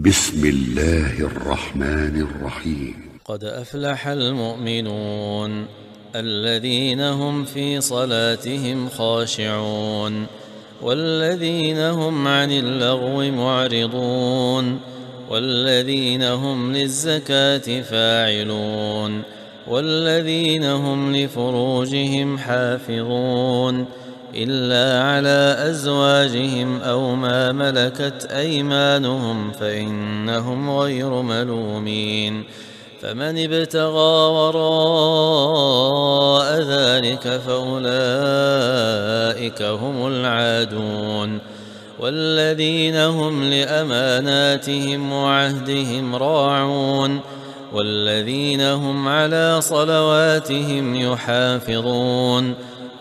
بسم الله الرحمن الرحيم. قد أفلح المؤمنون الذين هم في صلاتهم خاشعون والذين هم عن اللغو معرضون والذين هم للزكاة فاعلون والذين هم لفروجهم حافظون إلا على أزواجهم أو ما ملكت أيمانهم فإنهم غير ملومين. فمن ابتغى وراء ذلك فأولئك هم العادون. والذين هم لأماناتهم وعهدهم راعون والذين هم على صلواتهم يحافظون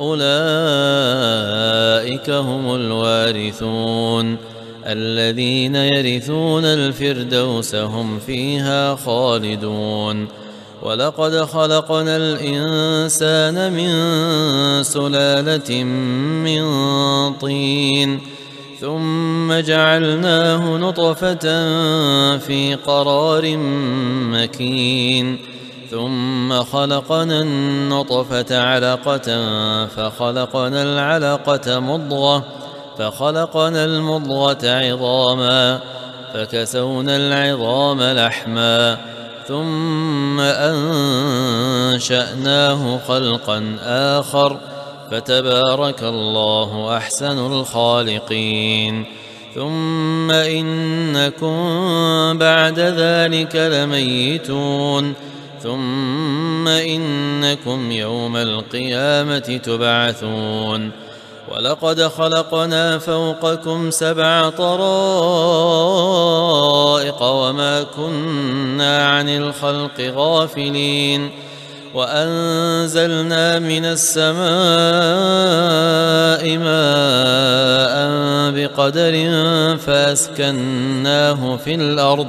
أولئك هم الوارثون الذين يرثون الفردوس هم فيها خالدون. ولقد خلقنا الإنسان من سلالة من طين ثم جعلناه نطفة في قرار مكين ثم خلقنا النطفة علقة فخلقنا العلقة مضغة فخلقنا المضغة عظاما فكسونا العظام لحما ثم أنشأناه خلقا آخر فتبارك الله أحسن الخالقين. ثم إنكم بعد ذلك لميتون ثم إنكم يوم القيامة تبعثون. ولقد خلقنا فوقكم 7 طرائق وما كنا عن الخلق غافلين وأنزلنا من السماء ماء بقدر فأسكناه في الأرض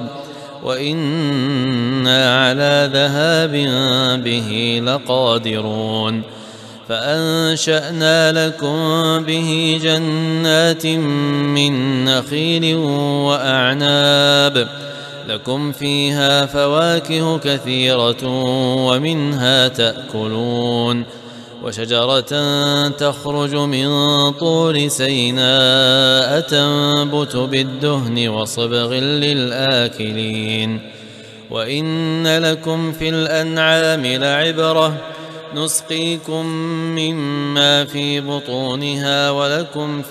وإنا على ذهاب به لقادرون. فأنشأنا لكم به جنات من نخيل وأعناب لكم فيها فواكه كثيرة ومنها تأكلون وشجرة تخرج من طور سيناء تنبت بالدهن وصبغ للآكلين. وإن لكم في الأنعام لعبرة نسقيكم مما في بطونها ولكم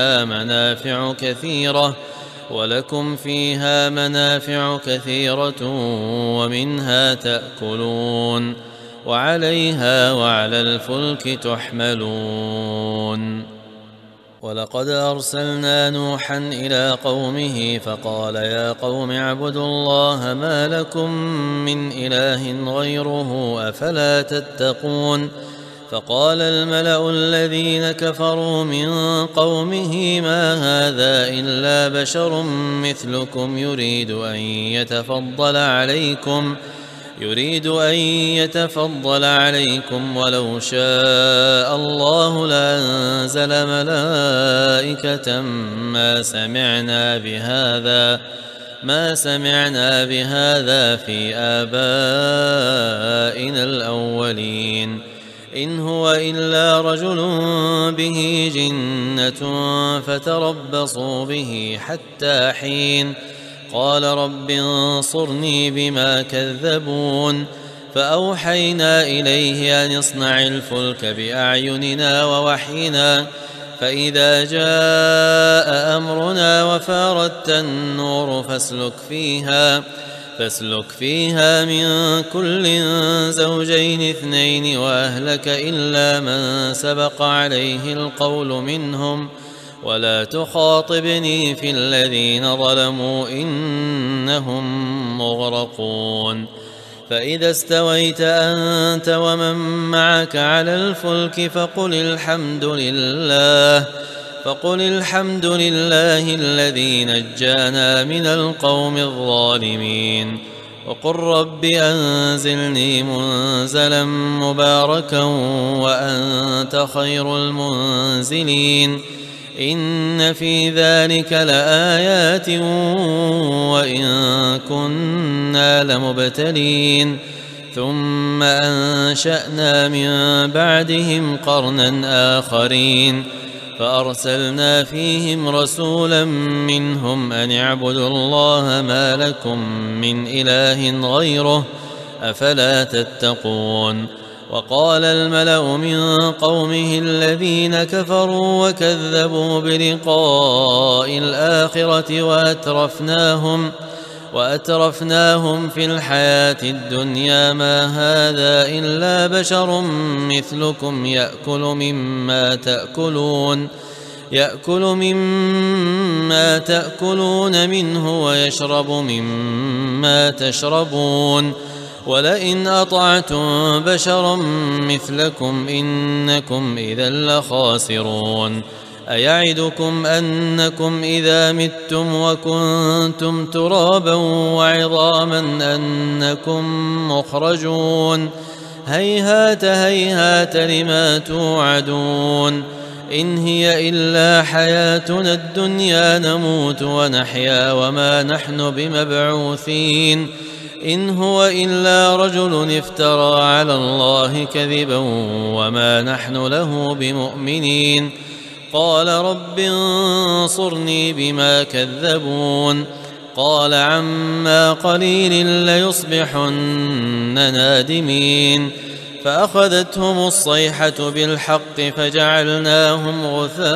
فيها منافع كثيرة ومنها تأكلون وعليها وعلى الفلك تحملون. ولقد أرسلنا نوحا إلى قومه فقال يا قوم اعبدوا الله ما لكم من إله غيره أفلا تتقون. فقال الملأ الذين كفروا من قومه ما هذا إلا بشر مثلكم يريد أن يتفضل عليكم ولو شاء الله لأنزل ملائكة ما سمعنا بهذا في آبائنا الأولين إن هو إلا رجل به جنة فتربصوا به حتى حين. قال رب انصرني بما كذبون. فأوحينا إليه أن اصنع الفلك بأعيننا ووحينا فإذا جاء أمرنا وفاردت النور فاسلك فيها من كل زوجين 2 وأهلك إلا من سبق عليه القول منهم ولا تخاطبني في الذين ظلموا إنهم مغرقون. فإذا استويت أنت ومن معك على الفلك فقل الحمد لله الذي نجانا من القوم الظالمين. وقل رب أنزلني منزلا مباركا وأنت خير المنزلين. إن في ذلك لآيات وإن كنا لمبتلين ثم أنشأنا من بعدهم قرنا آخرين فأرسلنا فيهم رسولا منهم أن اعبدوا الله ما لكم من إله غيره أفلا تتقون وقال الملأ من قومه الذين كفروا وكذبوا بلقاء الآخرة وأترفناهم في الحياة الدنيا ما هذا إلا بشر مثلكم يأكل مما تأكلون منه ويشرب مما تشربون ولئن أطعتم بشرا مثلكم إنكم إذا لخاسرون أيعدكم أنكم إذا متم وكنتم ترابا وعظاما أنكم مخرجون هيهات هيهات لما توعدون إن هي إلا حياتنا الدنيا نموت ونحيا وما نحن بمبعوثين إن هو إلا رجل افترى على الله كذبا وما نحن له بمؤمنين قال رب انصرني بما كذبون قال عما قليل ليصبحن نادمين فأخذتهم الصيحة بالحق فجعلناهم غثاء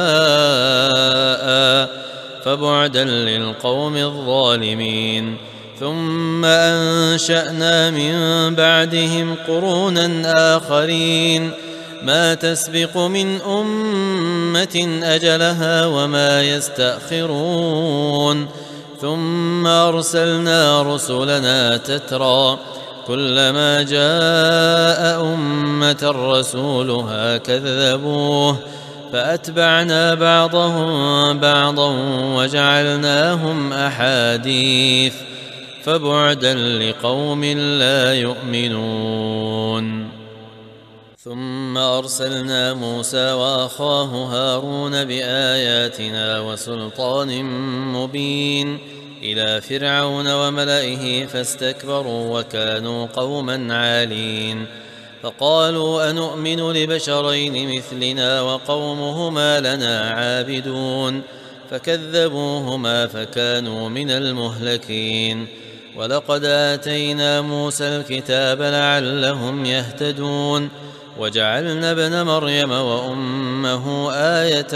فبعدا للقوم الظالمين ثم أنشأنا من بعدهم قرونا آخرين ما تسبق من أمة أجلها وما يستأخرون ثم أرسلنا رسلنا تترى كلما جاء أمة رسولها كذبوه فأتبعنا بعضهم بعضا وجعلناهم أحاديث فبعدا لقوم لا يؤمنون ثم أرسلنا موسى وأخاه هارون بآياتنا وسلطان مبين إلى فرعون وملئه فاستكبروا وكانوا قوما عالين فقالوا أنؤمن لبشرين مثلنا وقومهما لنا عابدون فكذبوهما فكانوا من المهلكين ولقد آتينا موسى الكتاب لعلهم يهتدون وجعلنا ابن مريم وأمه آية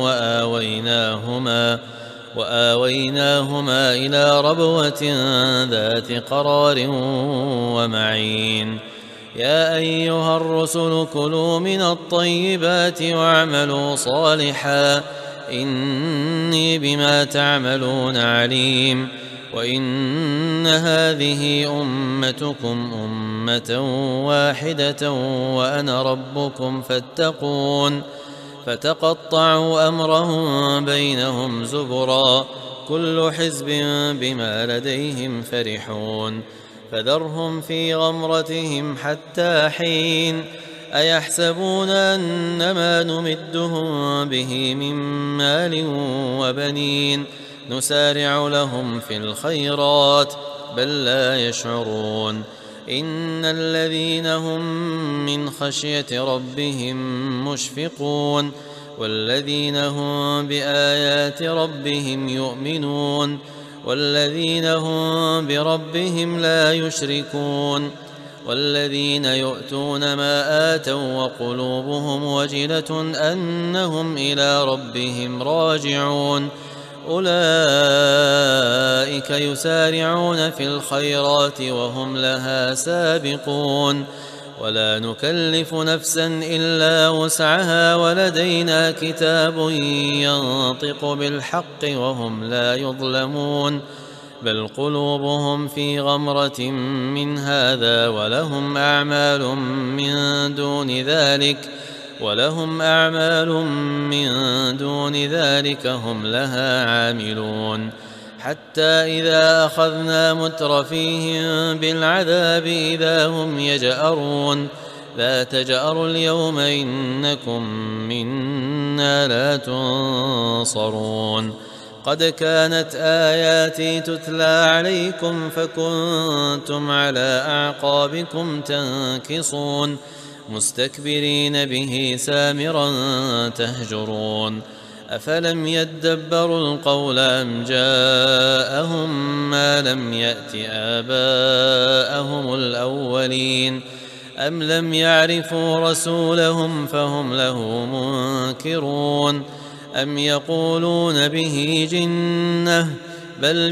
وآويناهما إلى ربوة ذات قرار ومعين يا أيها الرسل كلوا من الطيبات واعملوا صالحا إني بما تعملون عليم وإن هذه أمتكم أمة واحدة وأنا ربكم فاتقون فتقطعوا أمرهم بينهم زبرا كل حزب بما لديهم فرحون فذرهم في غمرتهم حتى حين أيحسبون أنما نمدهم به من مال وبنين نسارع لهم في الخيرات بل لا يشعرون إن الذين هم من خشية ربهم مشفقون والذين هم بآيات ربهم يؤمنون والذين هم بربهم لا يشركون والذين يؤتون ما آتوا وقلوبهم وجلة أنهم إلى ربهم راجعون أولئك يسارعون في الخيرات وهم لها سابقون ولا نكلف نفسا إلا وسعها ولدينا كتاب ينطق بالحق وهم لا يظلمون بل قلوبهم في غمرة من هذا ولهم أعمال من دون ذلك هم لها عاملون حتى إذا أخذنا مترفيهم بالعذاب إذا هم يجأرون لا تجأروا اليوم إنكم منا لا تنصرون قد كانت آياتي تتلى عليكم فكنتم على أعقابكم تنكصون مستكبرين به سامرا تهجرون أفلم يدبروا القول أم جاءهم ما لم يأت آباءهم الأولين أم لم يعرفوا رسولهم فهم له منكرون أم يقولون به جنة بل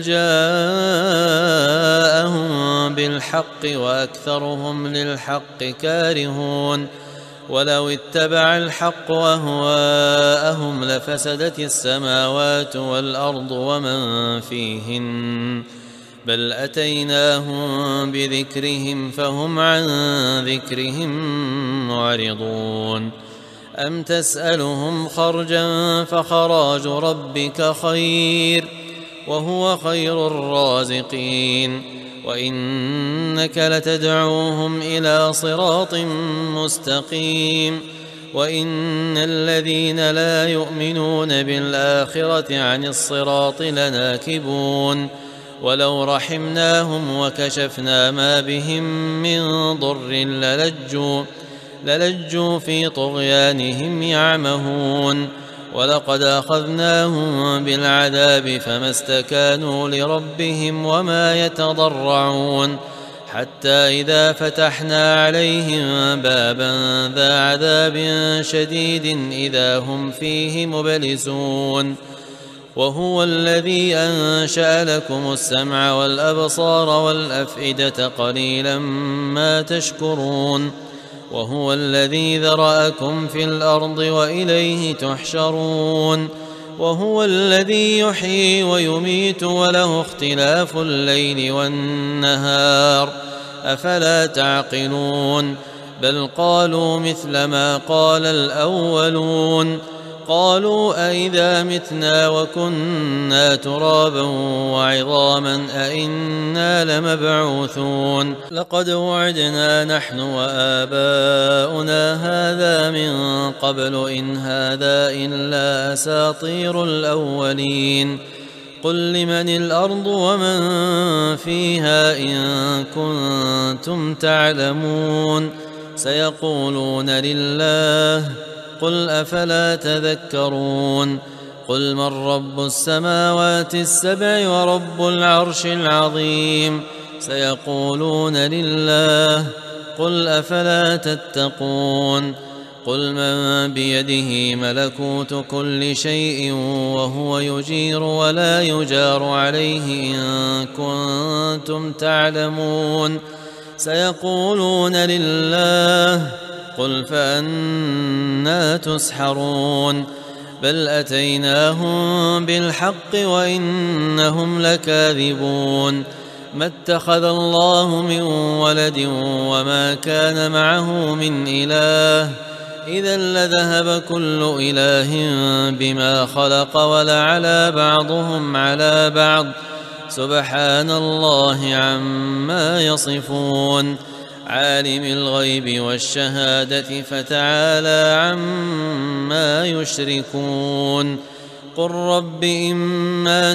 جاءهم بالحق وأكثرهم للحق كارهون ولو اتبع الحق أهواءهم لفسدت السماوات والأرض ومن فيهن بل أتيناهم بذكرهم فهم عن ذكرهم معرضون أم تسألهم خرجا فخراج ربك خير وهو خير الرازقين وإنك لتدعوهم إلى صراط مستقيم وإن الذين لا يؤمنون بالآخرة عن الصراط لناكبون ولو رحمناهم وكشفنا ما بهم من ضر للجوا في طغيانهم يعمهون ولقد أخذناهم بالعذاب فما استكانوا لربهم وما يتضرعون حتى إذا فتحنا عليهم بابا ذا عذاب شديد إذا هم فيه مبلسون وهو الذي أنشأ لكم السمع والأبصار والأفئدة قليلا ما تشكرون وهو الذي ذرأكم في الأرض وإليه تحشرون وهو الذي يحيي ويميت وله اختلاف الليل والنهار أفلا تعقلون بل قالوا مثل ما قال الأولون قالوا أئذا متنا وكنا ترابا وعظاما أئنا لمبعوثون لقد وعدنا نحن وآباؤنا هذا من قبل إن هذا إلا أساطير الأولين قل لمن الأرض ومن فيها إن كنتم تعلمون سيقولون لله قل أفلا تذكرون قل من رب السماوات السبع ورب العرش العظيم سيقولون لله قل أفلا تتقون قل من بيده ملكوت كل شيء وهو يجير ولا يجار عليه إن كنتم تعلمون سيقولون لله قل فأنى تسحرون بل أتيناهم بالحق وإنهم لكاذبون ما اتخذ الله من ولد وما كان معه من إله إذا لذهب كل إله بما خلق ولعلى بعضهم على بعض سبحان الله عما يصفون عالم الغيب والشهادة فتعالى عما يشركون قل رب إما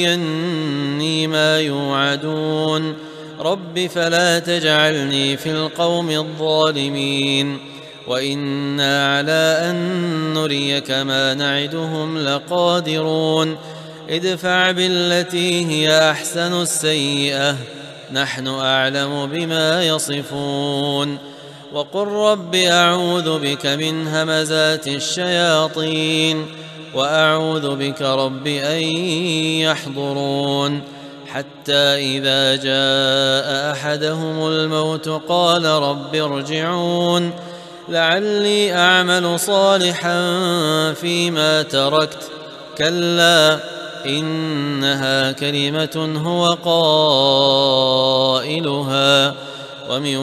تريني ما يوعدون رب فلا تجعلني في القوم الظالمين وإنا على أن نريك ما نعدهم لقادرون ادفع بالتي هي أحسن السيئة نحن أعلم بما يصفون وقل رب أعوذ بك من همزات الشياطين وأعوذ بك رب أن يحضرون حتى إذا جاء أحدهم الموت قال رب ارجعون لعلي أعمل صالحا فيما تركت كلا إنها كلمة هو قائلها ومن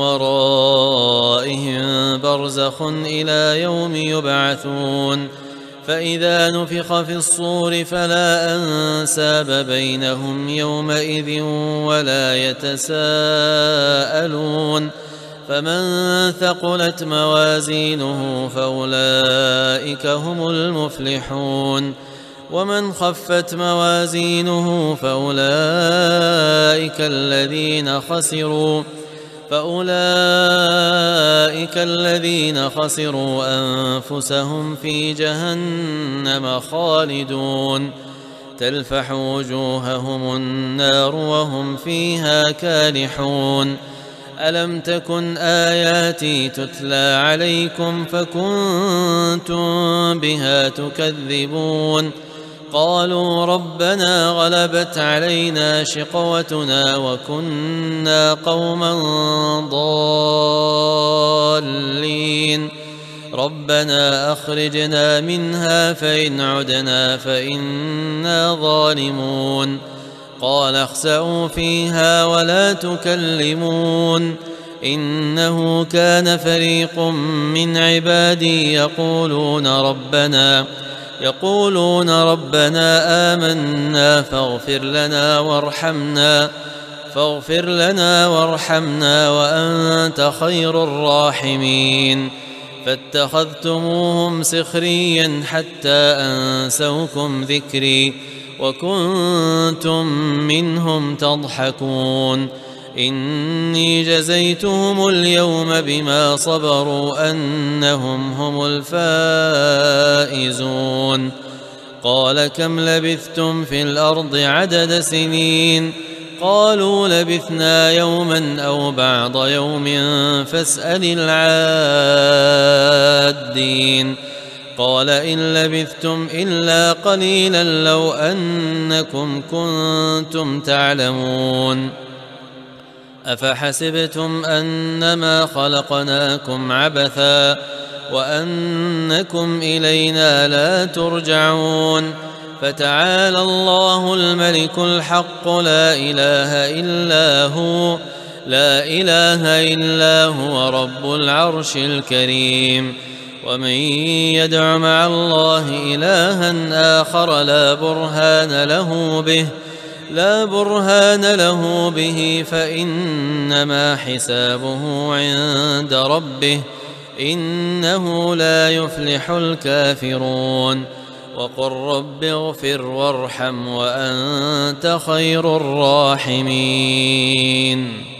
ورائهم برزخ إلى يوم يبعثون فإذا نفخ في الصور فلا أنساب بينهم يومئذ ولا يتساءلون فمن ثقلت موازينه فأولئك هم المفلحون ومن خفت موازينه فأولئك الذين خسروا أنفسهم في جهنم خالدون تلفح وجوههم النار وهم فيها كالحون ألم تكن آياتي تتلى عليكم فكنتم بها تكذبون قالوا ربنا غلبت علينا شقوتنا وكنا قوما ضالين ربنا أخرجنا منها فإن عدنا فإنا ظالمون قال اخسئوا فيها ولا تكلمون إنه كان فريق من عبادي يقولون ربنا آمنا فاغفر لنا وارحمنا وأنت خير الراحمين فاتخذتموهم سخريا حتى أنسوكم ذكري وكنتم منهم تضحكون إني جزيتهم اليوم بما صبروا أنهم هم الفائزون قال كم لبثتم في الأرض عدد سنين قالوا لبثنا يوما أو بعض يوم فاسأل العادين قال إن لبثتم إلا قليلا لو أنكم كنتم تعلمون أفحسبتم أنما خلقناكم عبثا وأنكم إلينا لا ترجعون فتعالى الله الملك الحق لا إله إلا هو رب العرش الكريم ومن يدع مع الله إلها آخر لا برهان له به فإنما حسابه عند ربه إنه لا يفلح الكافرون وقل رب اغفر وارحم وأنت خير الراحمين